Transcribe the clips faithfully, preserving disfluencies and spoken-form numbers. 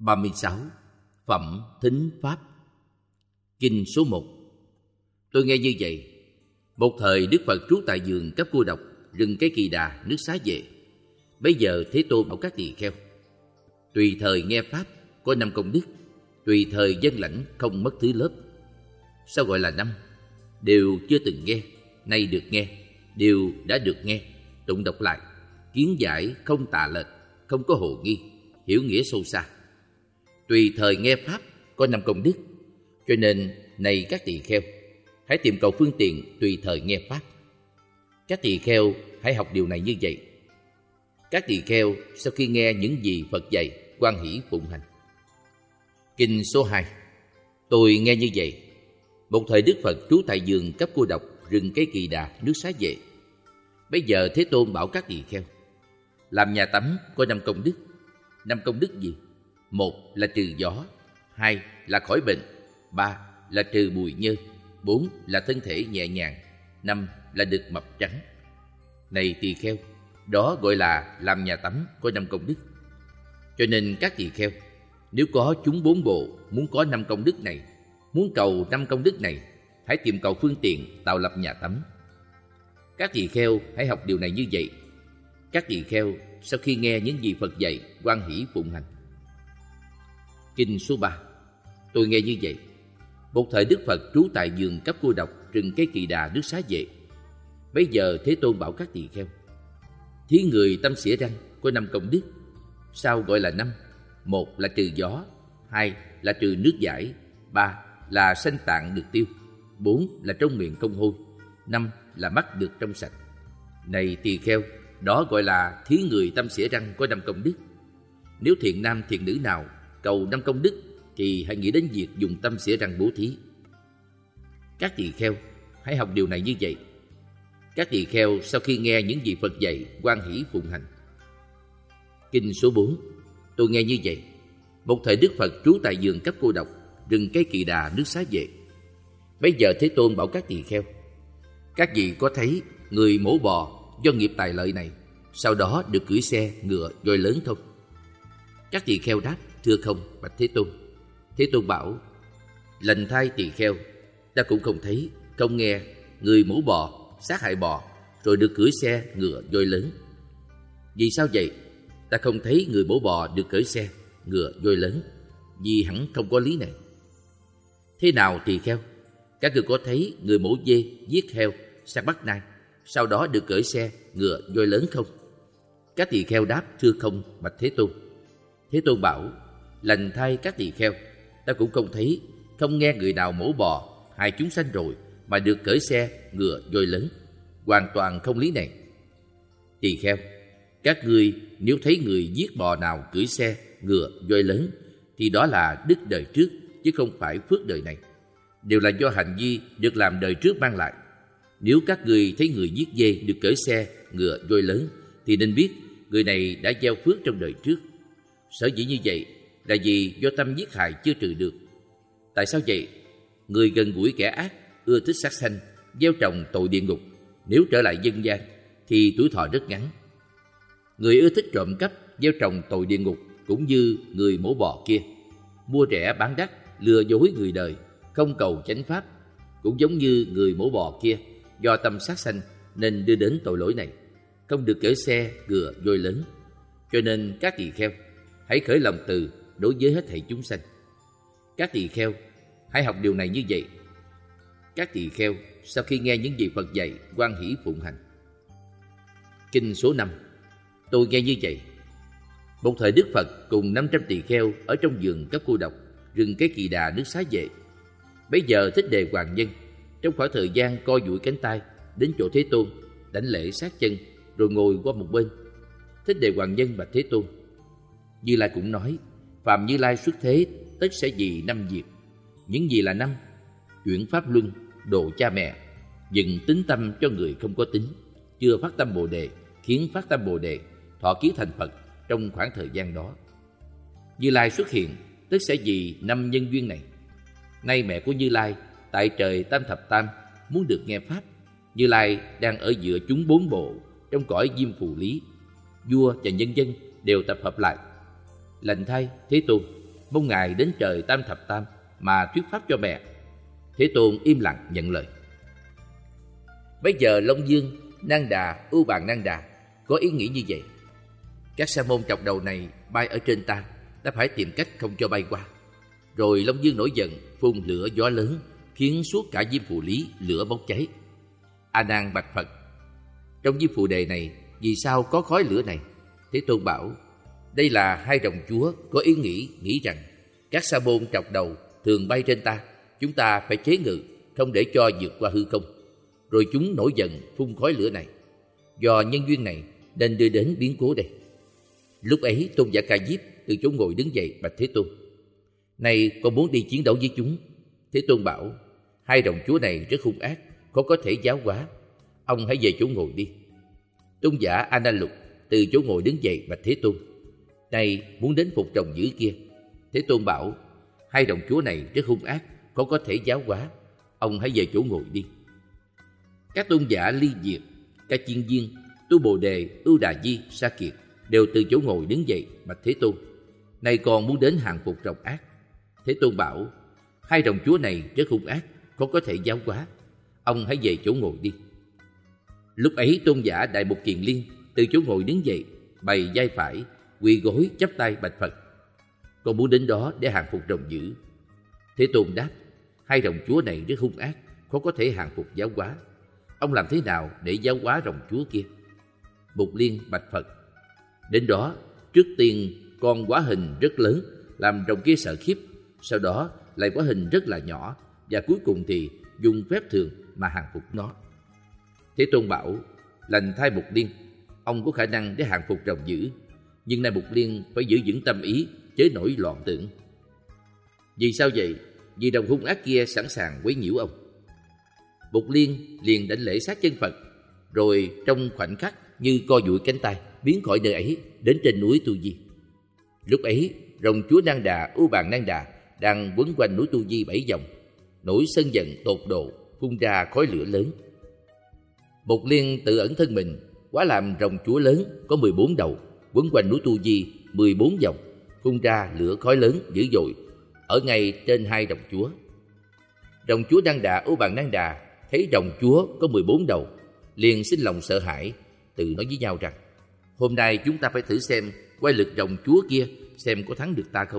ba mươi sáu. Phẩm Thính Pháp. Kinh số một. Tôi nghe như vậy. Một thời Đức Phật trú tại vườn Cấp Cô Độc, rừng Cây Kỳ Đà, nước Xá Vệ. Bấy giờ Thế Tôn bảo các tỳ kheo: tùy thời nghe Pháp có năm công đức, tùy thời dân lãnh không mất thứ lớp. Sao gọi là năm? Đều chưa từng nghe, nay được nghe, đều đã được nghe. Tụng đọc lại, kiến giải không tà lệch, không có hồ nghi, hiểu nghĩa sâu xa. Tùy thời nghe Pháp có năm công đức. Cho nên này các tỳ kheo, hãy tìm cầu phương tiện tùy thời nghe Pháp. Các tỳ kheo hãy học điều này như vậy. Các tỳ kheo sau khi nghe những gì Phật dạy, hoan hỷ phụng hành. Kinh số hai. Tôi nghe như vậy. Một thời Đức Phật trú tại vườn Cấp Cô Độc, rừng Cây Kỳ Đà, nước Xá Vệ. Bây giờ Thế Tôn bảo các tỳ kheo: làm nhà tắm có năm công đức. Năm công đức gì? Một là trừ gió, hai là khỏi bệnh, ba là trừ bùi nhơ, bốn là thân thể nhẹ nhàng, năm là được mập trắng. Này tỳ kheo, đó gọi là làm nhà tắm có năm công đức. Cho nên các tỳ kheo, nếu có chúng bốn bộ muốn có năm công đức này, muốn cầu năm công đức này, hãy tìm cầu phương tiện tạo lập nhà tắm. Các tỳ kheo hãy học điều này như vậy. Các tỳ kheo sau khi nghe những gì Phật dạy, hoan hỷ phụng hành. Kinh số ba. Tôi nghe như vậy. Một thời Đức Phật trú tại vườn Cấp Cô Độc, rừng Cây Kỳ Đà, nước Xá Vệ. Bấy giờ Thế Tôn bảo các tỳ kheo: thí người tâm xỉa răng có năm công đức. Sao gọi là năm? Một là trừ gió, hai là trừ nước giải, ba là sanh tạng được tiêu, bốn là trong miệng không hôi, năm là mắt được trong sạch. Này tỳ kheo, đó gọi là thí người tâm xỉa răng có năm công đức. Nếu thiện nam thiện nữ nào cầu năm công đức thì hãy nghĩ đến việc dùng tâm xỉa răng bố thí. Các tỳ kheo hãy học điều này như vậy. Các tỳ kheo sau khi nghe những gì Phật dạy, hoan hỷ phụng hành. Kinh số bốn. Tôi nghe như vậy. Một thời Đức Phật trú tại vườn Cấp Cô Độc, rừng Cây Kỳ Đà, nước Xá Vệ. Bấy giờ Thế Tôn bảo các tỳ kheo: các vị có thấy người mổ bò do nghiệp tài lợi này sau đó được cưỡi xe, ngựa, voi lớn không? Các tỳ kheo đáp: thưa không, bạch Thế Tôn. Thế Tôn bảo: lành thay tỳ kheo, ta cũng không thấy, không nghe người mổ bò sát hại bò rồi được cưỡi xe, ngựa, voi lớn. Vì sao vậy? Ta không thấy người mổ bò được cưỡi xe, ngựa, voi lớn, vì hẳn không có lý này. Thế nào tỳ kheo? Các ngươi có thấy người mổ dê, giết heo, sang bắt nai, sau đó được cưỡi xe, ngựa, voi lớn không? Các tỳ kheo đáp: thưa không, bạch Thế Tôn. Thế Tôn bảo: lành thay các tỳ kheo, ta cũng không thấy, không nghe người nào mổ bò hại chúng sanh rồi mà được cưỡi xe, ngựa, voi lớn, hoàn toàn không lý này. Tỳ kheo, các ngươi nếu thấy người giết bò nào cưỡi xe, ngựa, voi lớn thì đó là đức đời trước, chứ không phải phước đời này, đều là do hành vi được làm đời trước mang lại. Nếu các ngươi thấy người giết dê được cưỡi xe, ngựa, voi lớn thì nên biết người này đã gieo phước trong đời trước. Sở dĩ như vậy là vì do tâm giết hại chưa trừ được. Tại sao vậy? Người gần gũi kẻ ác, ưa thích sát sanh, gieo trồng tội địa ngục, nếu trở lại dân gian thì tuổi thọ rất ngắn. Người ưa thích trộm cắp, gieo trồng tội địa ngục cũng như người mổ bò kia, mua rẻ bán đắt, lừa dối người đời, không cầu chánh pháp, cũng giống như người mổ bò kia, do tâm sát sanh nên đưa đến tội lỗi này, không được cưỡi xe, ngựa, voi lớn. Cho nên các tỳ kheo hãy khởi lòng từ đối với hết thảy chúng sanh. Các tỳ kheo hãy học điều này như vậy. Các tỳ kheo sau khi nghe những gì Phật dạy, hoan hỷ phụng hành. Kinh số năm. Tôi nghe như vậy. Một thời Đức Phật cùng năm trăm tỳ kheo ở trong vườn Cấp Cô Độc, rừng Cây Kỳ Đà, nước Xá Vệ. Bấy giờ Thích Đề Hoàng Nhân trong khoảng thời gian co duỗi cánh tay đến chỗ Thế Tôn, đảnh lễ sát chân rồi ngồi qua một bên. Thích Đề Hoàng Nhân bạch Thế Tôn: Như Lai cũng nói, phàm Như Lai xuất thế tất sẽ vì năm việc. Những gì là năm? Chuyển pháp luân, độ cha mẹ, dừng tính tâm cho người không có tính, chưa phát tâm Bồ Đề, khiến phát tâm Bồ Đề, thọ ký thành Phật trong khoảng thời gian đó. Như Lai xuất hiện tất sẽ vì năm nhân duyên này. Nay mẹ của Như Lai tại trời Tam Thập Tam muốn được nghe pháp. Như Lai đang ở giữa chúng bốn bộ trong cõi Diêm Phù Lý. Vua và nhân dân đều tập hợp lại. Lành thay Thế Tôn, mong Ngài đến trời Tam Thập Tam mà thuyết pháp cho mẹ. Thế Tôn im lặng nhận lời. Bây giờ Long Dương, Nan Đà, Ưu Bàn Nan Đà có ý nghĩ như vậy: các sa môn chọc đầu này bay ở trên ta, ta phải tìm cách không cho bay qua. Rồi Long Dương nổi giận, phun lửa gió lớn, khiến suốt cả Diêm Phù Lý lửa bốc cháy. A Nan bạch Phật: trong Diêm Phù Đề này vì sao có khói lửa này? Thế Tôn bảo: đây là hai đồng chúa có ý nghĩ nghĩ rằng các sa môn trọc đầu thường bay trên ta, chúng ta phải chế ngự, không để cho vượt qua hư không. Rồi chúng nổi giận phun khói lửa này. Do nhân duyên này nên đưa đến biến cố đây. Lúc ấy Tôn giả Ca Diếp từ chỗ ngồi đứng dậy bạch Thế Tôn: này con muốn đi chiến đấu với chúng. Thế Tôn bảo: hai đồng chúa này rất hung ác, khó có thể giáo hóa, ông hãy về chỗ ngồi đi. Tôn giả A Na Lục từ chỗ ngồi đứng dậy bạch Thế Tôn: này muốn đến phục rồng dữ kia. Thế Tôn bảo: hai đồng chúa này rất hung ác, khó có thể giáo hóa, ông hãy về chỗ ngồi đi. Các tôn giả Ly Diệt, Ca Chiên Viên, Tu Bồ Đề, Ưu Đà Di, Sa Kiệt đều từ chỗ ngồi đứng dậy bạch Thế Tôn: này còn muốn đến hàng phục rồng ác. Thế Tôn bảo: hai đồng chúa này rất hung ác, khó có thể giáo hóa, ông hãy về chỗ ngồi đi. Lúc ấy tôn giả Đại Mục Kiền Liên từ chỗ ngồi đứng dậy, bày vai phải, quỳ gối chắp tay bạch Phật: con muốn đến đó để hàng phục rồng dữ. Thế Tôn đáp: hai đồng chúa này rất hung ác, khó có thể hàng phục giáo hóa, ông làm thế nào để giáo hóa rồng chúa kia? Mục Liên bạch Phật: đến đó, trước tiên con hóa hình rất lớn làm rồng kia sợ khiếp, sau đó lại hóa hình rất là nhỏ, và cuối cùng thì dùng phép thường mà hàng phục nó. Thế Tôn bảo: lành thay Mục Liên, ông có khả năng để hàng phục rồng dữ, nhưng nay Mục Liên phải giữ vững tâm ý, chớ nổi loạn tưởng. Vì sao vậy? Vì đồng hung ác kia sẵn sàng quấy nhiễu ông. Mục Liên liền đảnh lễ sát chân Phật, rồi trong khoảnh khắc như co duỗi cánh tay biến khỏi nơi ấy đến trên núi Tu Di. Lúc ấy rồng chúa Nan Đà, Ưu Bàn Nan Đà đang quấn quanh núi Tu Di bảy vòng, nổi sân giận tột độ, phun ra khói lửa lớn. Mục Liên tự ẩn thân mình hóa làm rồng chúa lớn có mười bốn đầu, quấn quanh núi Tu Di mười bốn vòng, phun ra lửa khói lớn dữ dội ở ngay trên hai rồng chúa. Rồng chúa Nan Đà, Ưu Bàn Nan Đà thấy rồng chúa có mười bốn đầu, liền sinh lòng sợ hãi, tự nói với nhau rằng: hôm nay chúng ta phải thử xem quay lực rồng chúa kia xem có thắng được ta không.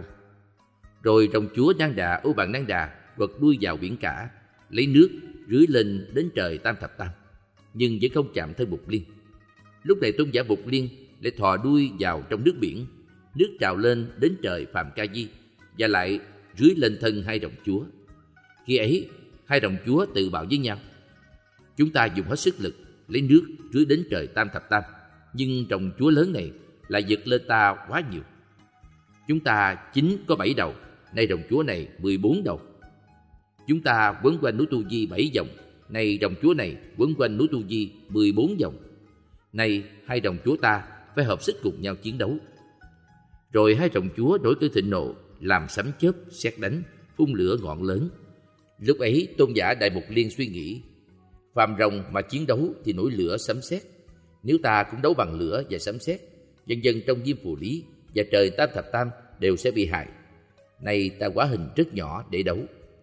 Rồi rồng chúa Nan Đà, Ưu Bàn Nan Đà quật đuôi vào biển cả, lấy nước rưới lên đến trời Tam Thập Tam, nhưng vẫn không chạm tới Mục Liên. Lúc này tôn giả Mục Liên lại thò đuôi vào trong nước biển, nước trào lên đến trời Phàm Ca Di và lại rưới lên thân hai rồng chúa. Khi ấy hai rồng chúa tự bảo với nhau: chúng ta dùng hết sức lực lấy nước rưới đến trời Tam Thập Tam, nhưng rồng chúa lớn này lại giật lên ta quá nhiều. Chúng ta chính có bảy đầu, nay rồng chúa này mười bốn đầu. Chúng ta quấn quanh núi Tu Di bảy vòng, nay rồng chúa này quấn quanh núi Tu Di mười bốn vòng. Nay hai rồng chúa ta phải hợp sức cùng nhau chiến đấu. Rồi hai rồng chúa nổi cơn thịnh nộ, làm sấm chớp sét đánh, phun lửa ngọn lớn. Lúc ấy tôn giả Đại Mục Liên suy nghĩ: phàm rồng mà chiến đấu thì nổi lửa sấm sét, nếu ta cũng đấu bằng lửa và sấm sét, dân dân trong Diêm Phù Lý và trời Tam Thập Tam đều sẽ bị hại. Nay ta hóa hình rất nhỏ để đấu.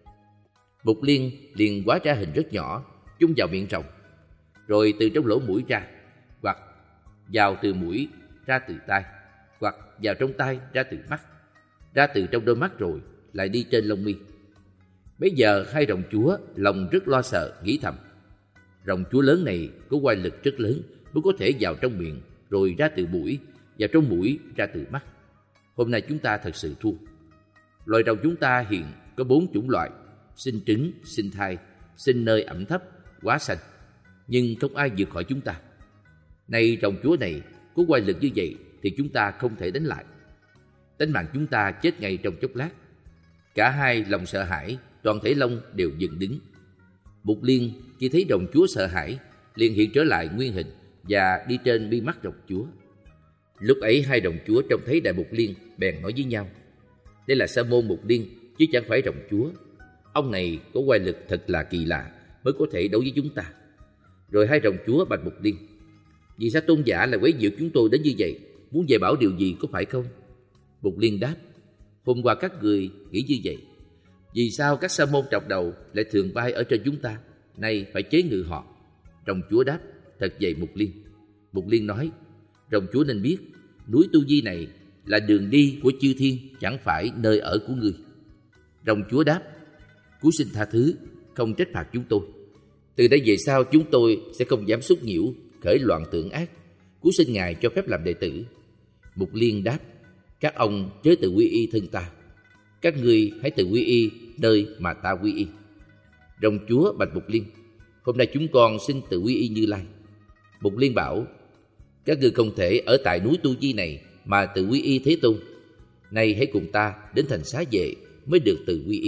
Mục Liên liền hóa ra hình rất nhỏ, chung vào miệng rồng, rồi từ trong lỗ mũi ra, hoặc vào từ mũi ra từ tai, hoặc vào trong tai ra từ mắt, ra từ trong đôi mắt rồi lại đi trên lông mi. Bây giờ hai rồng chúa lòng rất lo sợ, nghĩ thầm: rồng chúa lớn này có oai lực rất lớn, mới có thể vào trong miệng rồi ra từ mũi, vào trong mũi ra từ mắt. Hôm nay chúng ta thật sự thua. Loài rồng chúng ta hiện có bốn chủng loại: sinh trứng, sinh thai, sinh nơi ẩm thấp, quá xanh, nhưng không ai vượt khỏi chúng ta. Nay rồng chúa này có oai lực như vậy thì chúng ta không thể đánh lại. Tánh mạng chúng ta chết ngay trong chốc lát. Cả hai lòng sợ hãi, toàn thể lông đều dựng đứng. Mục Liên khi thấy rồng chúa sợ hãi, liền hiện trở lại nguyên hình và đi trên mi mắt rồng chúa. Lúc ấy hai rồng chúa trông thấy Đại Mục Liên bèn nói với nhau: đây là Sa môn Mục Liên chứ chẳng phải rồng chúa. Ông này có oai lực thật là kỳ lạ, mới có thể đấu với chúng ta. Rồi hai rồng chúa bạch Mục Liên: vì sao tôn giả lại quấy nhiễu chúng tôi đến như vậy, muốn dạy bảo điều gì có phải không? Mục Liên đáp: Hôm qua các người nghĩ như vậy. Vì sao các sa môn trọc đầu lại thường bay ở trên chúng ta, nay phải chế ngự họ? Rồng chúa đáp: Thật vậy Mục Liên. Mục Liên nói: Rồng chúa nên biết, núi Tu Di này là đường đi của chư thiên, chẳng phải nơi ở của ngươi. Rồng chúa đáp: Cú xin tha thứ, không trách phạt chúng tôi. Từ đây về sau chúng tôi sẽ không dám xúc nhiễu, khởi loạn tưởng ác. Cú xin ngài cho phép làm đệ tử. Mục Liên đáp: Các ông chớ tự quy y thân ta, các ngươi hãy tự quy y nơi mà ta quy y. Rồng chúa bạch Mục Liên: Hôm nay chúng con xin tự quy y Như Lai. Mục Liên bảo: Các ngươi không thể ở tại núi Tu Di này mà tự quy y Thế Tôn. Nay hãy cùng ta đến thành Xá Vệ mới được tự quy y.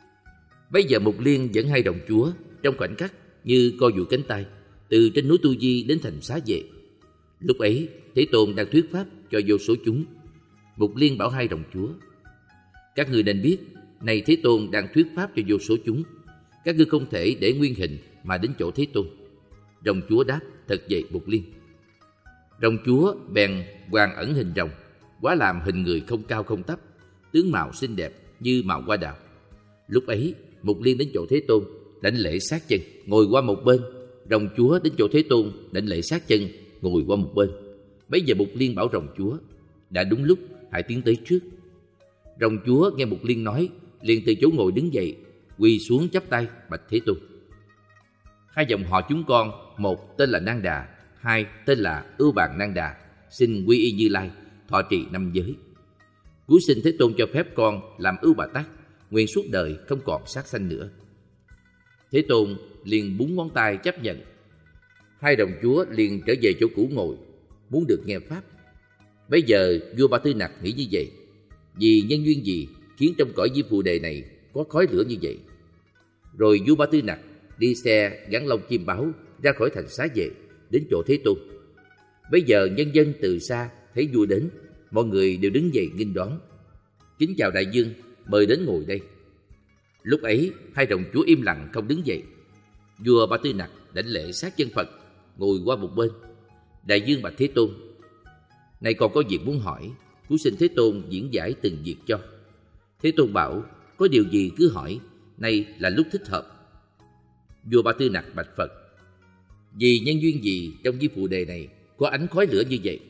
Bây giờ Mục Liên dẫn hai đồng chúa trong khoảnh khắc như co duỗi cánh tay từ trên núi Tu Di đến thành Xá Vệ. Lúc ấy Thế Tôn đang thuyết pháp cho vô số chúng. Mục Liên bảo hai đồng chúa: Các ngươi nên biết, này Thế Tôn đang thuyết pháp cho vô số chúng, các ngươi không thể để nguyên hình mà đến chỗ Thế Tôn. Rồng chúa đáp: Thật vậy Mục Liên. Rồng chúa bèn hoàn ẩn hình rồng, hóa làm hình người không cao không thấp, tướng mạo xinh đẹp như màu hoa đào. Lúc ấy Mục Liên đến chỗ Thế Tôn, đảnh lễ sát chân, ngồi qua một bên. Rồng chúa đến chỗ Thế Tôn, đảnh lễ sát chân, ngồi qua một bên. Bấy giờ Mục Liên bảo rồng chúa: Đã đúng lúc, hãy tiến tới trước. Rồng chúa nghe Mục Liên nói, liền từ chỗ ngồi đứng dậy, quỳ xuống chắp tay bạch Thế Tôn: Hai dòng họ chúng con, một tên là Nang Đà, hai tên là Ưu Bàn Nang Đà, xin quy y Như Lai, thọ trì năm giới. Cúi xin Thế Tôn cho phép con làm Ưu Bà Tát, nguyện suốt đời không còn sát sanh nữa. Thế Tôn liền búng ngón tay chấp nhận. Hai đồng chúa liền trở về chỗ cũ ngồi, muốn được nghe pháp. Bây giờ vua Ba Tư Nặc nghĩ như vậy: vì nhân duyên gì khiến trong cõi Di Phù Đề này có khói lửa như vậy? Rồi vua Ba Tư Nặc đi xe gắn lông chim báo ra khỏi thành Xá Vệ đến chỗ Thế Tôn. Bây giờ nhân dân từ xa thấy vua đến, mọi người đều đứng dậy nghênh đón: Kính chào đại vương, mời đến ngồi đây. Lúc ấy hai đồng chúa im lặng không đứng dậy. Vua Ba Tư Nặc đảnh lễ sát chân Phật, ngồi qua một bên. Đại vương bạch Thế Tôn: Nay còn có việc muốn hỏi, cúi xin Thế Tôn diễn giải từng việc cho. Thế Tôn bảo: Có điều gì cứ hỏi, nay là lúc thích hợp. Vua Ba Tư Nặc bạch Phật: Vì nhân duyên gì trong Di Phù Đề này có ánh khói lửa như vậy?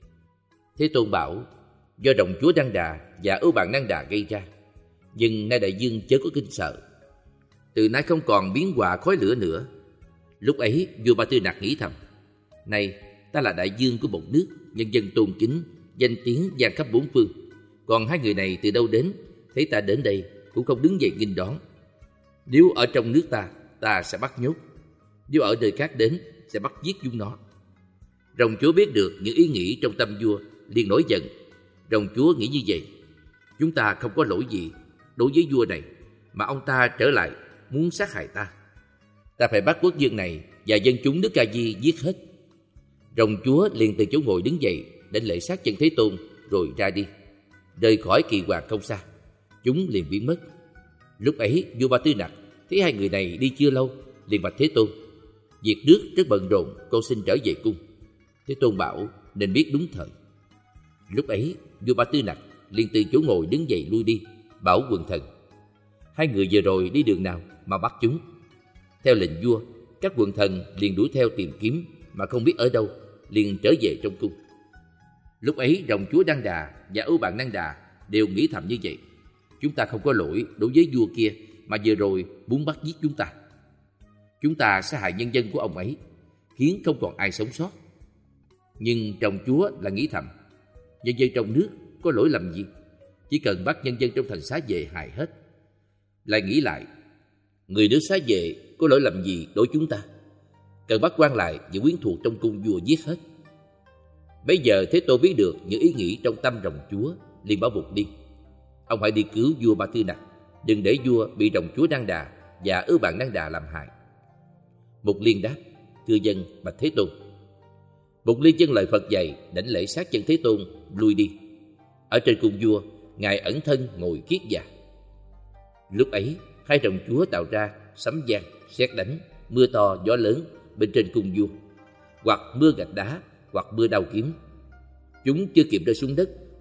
Thế Tôn bảo: Do đồng chúa Đăng Đà và Ưu Bạn Năng Đà gây ra. Nhưng nay đại vương chớ có kinh sợ, từ nay không còn biến họa khói lửa nữa. Lúc ấy vua Ba Tư Nặc nghĩ thầm: Này, ta là đại vương của một nước, nhân dân tôn kính, danh tiếng vang khắp bốn phương. Còn hai người này từ đâu đến, thấy ta đến đây cũng không đứng dậy nghênh đón. Nếu ở trong nước ta, ta sẽ bắt nhốt; nếu ở nơi khác đến, sẽ bắt giết chúng nó. Rồng chúa biết được những ý nghĩ trong tâm vua, liền nổi giận. Rồng chúa nghĩ như vậy: Chúng ta không có lỗi gì đối với vua này, mà ông ta trở lại muốn sát hại ta. Ta phải bắt quốc vương này và dân chúng nước Ca Di giết hết. Rồng chúa liền từ chỗ ngồi đứng dậy, đảnh lễ sát chân Thế Tôn, rồi ra đi, rời khỏi kỳ hoàng không xa. Chúng liền biến mất. Lúc ấy vua Ba Tư Nặc thấy hai người này đi chưa lâu, liền bạch Thế Tôn: Việc nước rất bận rộn, con xin trở về cung. Thế Tôn bảo: Nên biết đúng thời. Lúc ấy vua Ba Tư Nặc liền từ chỗ ngồi đứng dậy lui đi, bảo quần thần: Hai người vừa rồi đi đường nào mà bắt chúng? Theo lệnh vua, các quần thần liền đuổi theo tìm kiếm, mà không biết ở đâu, liền trở về trong cung. Lúc ấy rồng chúa Đăng Đà và Ưu Bạn Năng Đà đều nghĩ thầm như vậy: Chúng ta không có lỗi đối với vua kia, mà vừa rồi muốn bắt giết chúng ta. Chúng ta sẽ hại nhân dân của ông ấy, khiến không còn ai sống sót. Nhưng rồng chúa là nghĩ thầm: Nhân dân trong nước có lỗi lầm gì? Chỉ cần bắt nhân dân trong thành Xá Vệ hại hết. Lại nghĩ lại: Người nước Xá Vệ có lỗi lầm gì đối chúng ta? Cần bắt quan lại và quyến thuộc trong cung vua giết hết. Bây giờ Thế Tôn biết được những ý nghĩ trong tâm rồng chúa, liền bảo Mục Liên: Ông hãy đi cứu vua Ba Tư Nặc, đừng để vua bị rồng chúa Đăng Đà và Ưu Bạn Năng Đà làm hại. Mục Liên đáp: Thưa dân bạch Thế Tôn. Mục Liên dân lời Phật dạy, đảnh lễ sát chân Thế Tôn, lui đi. Ở trên cung vua, ngài ẩn thân ngồi kiết già. Lúc ấy hai rồng chúa tạo ra sấm vang, sét đánh, mưa to gió lớn bên trên cung vua, hoặc mưa gạch đá, hoặc mưa đao kiếm. Chúng chưa kịp rơi xuống đất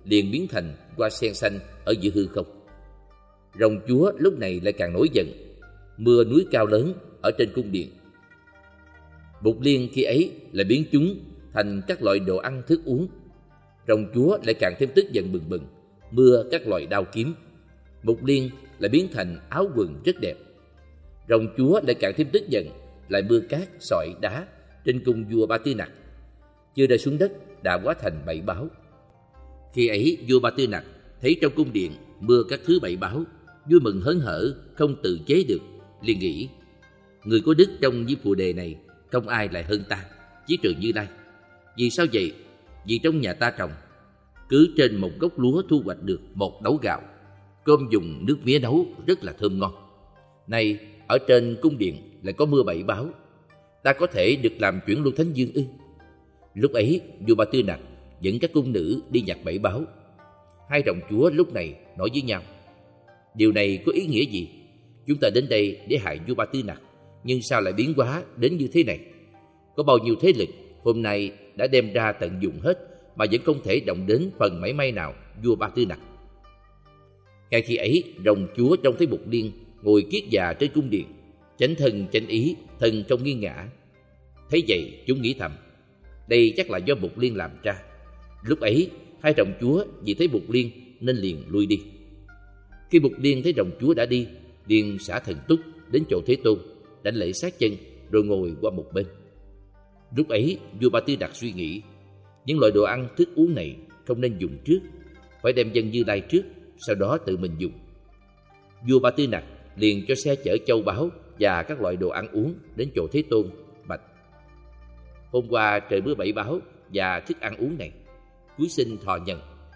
liền biến thành hoa sen xanh ở giữa hư không. Rồng chúa lúc này lại càng nổi giận, mưa núi cao lớn ở trên cung điện. Bụt Liên khi ấy lại biến chúng thành các loại đồ ăn thức uống. Rồng chúa lại càng thêm tức giận bừng bừng, mưa các loại đao kiếm. Bụt Liên lại biến thành áo quần rất đẹp. Rồng chúa lại càng thêm tức giận, lại mưa cát sỏi đá trên cung vua Ba Tư Nặc. Chưa rơi xuống đất đã hóa thành bảy báo. Khi ấy vua Ba Tư Nặc thấy trong cung điện mưa các thứ bảy báo, vui mừng hớn hở không tự chế được, liền nghĩ: người có đức trong những phù đề này không ai lại hơn ta, chỉ trừ Như Lai. Vì sao vậy? Vì trong nhà ta trồng, cứ trên một gốc lúa thu hoạch được một đấu gạo, cơm dùng nước mía nấu rất là thơm ngon. Nay ở trên cung điện lại có mưa bảy báo, ta có thể được làm chuyển luân thánh dương ư? Lúc ấy vua Ba Tư Nặc dẫn các cung nữ đi nhặt bảy báo. Hai rồng chúa lúc này nói với nhau: điều này có ý nghĩa gì? Chúng ta đến đây để hại vua Ba Tư Nặc, nhưng sao lại biến hóa đến như thế này? Có bao nhiêu thế lực hôm nay đã đem ra tận dụng hết mà vẫn không thể động đến phần mảy may nào vua Ba Tư Nặc. Ngay khi ấy, rồng chúa trông thấy Bụt Liên ngồi kiết già trên cung điện, chánh thân chánh ý, thân không nghiêng ngã. Thấy vậy, chúng nghĩ thầm: đây chắc là do Bụt Liên làm ra. Lúc ấy, hai rồng chúa vì thấy Bụt Liên nên liền lui đi. Khi Bụt Liên thấy rồng chúa đã đi, liền xả thần túc đến chỗ Thế Tôn, đảnh lễ sát chân rồi ngồi qua một bên. Lúc ấy, vua Ba Tư Nặc suy nghĩ: những loại đồ ăn thức uống này không nên dùng trước, phải đem dâng Như Lai trước, sau đó tự mình dùng. Vua Ba Tư Nặc liền cho xe chở châu báu và các loại đồ ăn uống đến chỗ Thế Tôn, bạch: hôm qua trời mưa bảy báo và thức ăn uống này, cúi xin thọ nhận.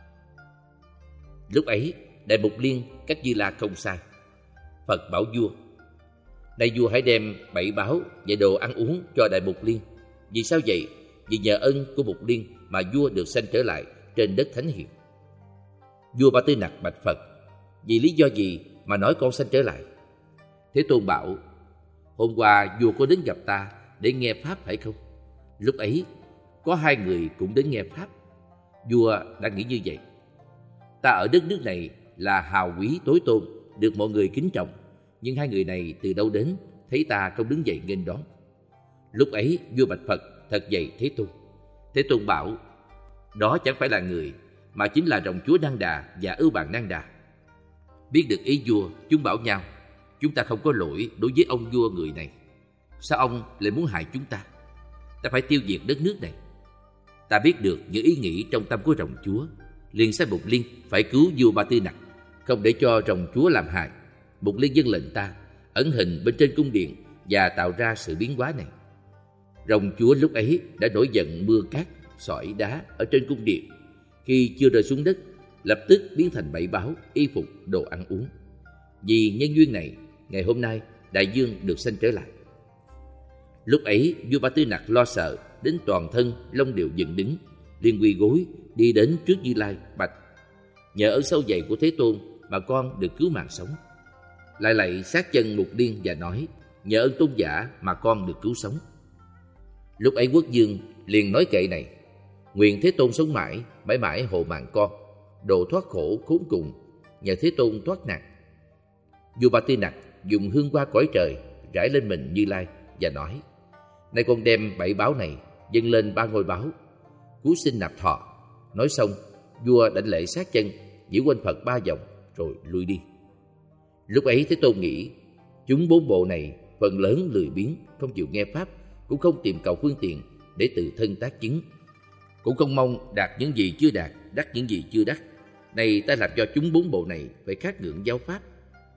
Lúc ấy, Đại Bụt Liên các Như La không sai. Phật bảo vua: nay vua hãy đem bảy báo và đồ ăn uống cho Đại Bụt Liên. Vì sao vậy? Vì nhờ ân của Bụt Liên mà vua được sanh trở lại trên đất thánh hiền. Vua Ba Tư Nặc bạch Phật: vì lý do gì mà nói con sanh trở lại? Thế Tôn bảo: hôm qua vua có đến gặp ta để nghe pháp phải không? Lúc ấy có hai người cũng đến nghe pháp. Vua đã nghĩ như vậy: ta ở đất nước này là hào quý tối tôn, được mọi người kính trọng, nhưng hai người này từ đâu đến, thấy ta không đứng dậy nghênh đón. Lúc ấy vua bạch Phật: thật vậy Thế Tôn. Thế Tôn bảo: đó chẳng phải là người, mà chính là rồng chúa Nang Đà và ưu bạn Nang Đà. Biết được ý vua, chúng bảo nhau: chúng ta không có lỗi đối với ông vua người này, sao ông lại muốn hại chúng ta? Ta phải tiêu diệt đất nước này. Ta biết được những ý nghĩ trong tâm của rồng chúa, liền sai Bụt Liên phải cứu vua Ba Tư Nặc, không để cho rồng chúa làm hại. Bụt Liên dâng lệnh ta ẩn hình bên trên cung điện và tạo ra sự biến hóa này. Rồng chúa lúc ấy đã nổi giận mưa cát sỏi đá ở trên cung điện. Khi chưa rơi xuống đất, lập tức biến thành bảy báo, y phục, đồ ăn uống. Vì nhân duyên này, ngày hôm nay đại dương được sanh trở lại. Lúc ấy vua Ba Tư Nặc lo sợ đến toàn thân lông đều dựng đứng, liền quỳ gối đi đến trước Như Lai bạch: nhờ ơn sâu dày của Thế Tôn mà con được cứu mạng sống. Lại lạy sát chân Bụt Liên và nói: nhờ ơn tôn giả mà con được cứu sống. Lúc ấy quốc vương liền nói kệ này: nguyện Thế Tôn sống mãi, mãi mãi hộ mạng con, độ thoát khổ khốn cùng, nhờ Thế Tôn thoát nạn. Vua Ba Tư Nặc dùng hương hoa cõi trời rải lên mình Như Lai và nói: nay con đem bảy báo này dâng lên ba ngôi báo, cúi xin nạp thọ. Nói xong, vua đảnh lễ sát chân, giữ quanh Phật ba vòng rồi lui đi. Lúc ấy Thế Tôn nghĩ: chúng bốn bộ này phần lớn lười biếng, không chịu nghe pháp, cũng không tìm cầu phương tiện để tự thân tác chứng, cũng không mong đạt những gì chưa đạt, đắc những gì chưa đắc. Này ta làm cho chúng bốn bộ này phải khát ngưỡng giáo pháp.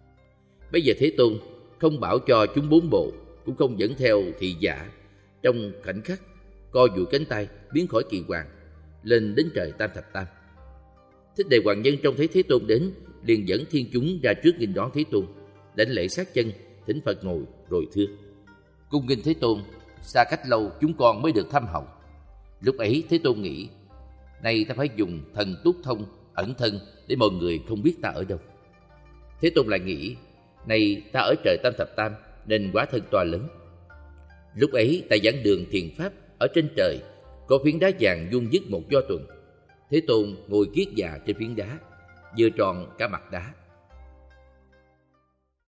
Bây giờ Thế Tôn không bảo cho chúng bốn bộ, cũng không dẫn theo thị giả, trong khoảnh khắc co duỗi cánh tay biến khỏi kỳ hoàng, lên đến trời Tam Thập Tam. Thích Đề Hoàng Nhân trông thấy Thế Tôn đến, liền dẫn thiên chúng ra trước nghênh đón Thế Tôn, đảnh lễ sát chân, thỉnh Phật ngồi rồi thưa: cung nghênh Thế Tôn, xa cách lâu chúng con mới được thăm hồng. Lúc ấy Thế Tôn nghĩ: nay ta phải dùng thần túc thông ẩn thân để mọi người không biết ta ở đâu. Thế Tôn lại nghĩ: nay ta ở trời Tam Thập Tam nên quá thân to lớn. Lúc ấy tại giảng đường thiền pháp ở trên trời có phiến đá vàng vuông vức một do tuần. Thế Tôn ngồi kiết già trên phiến đá, vừa tròn cả mặt đá.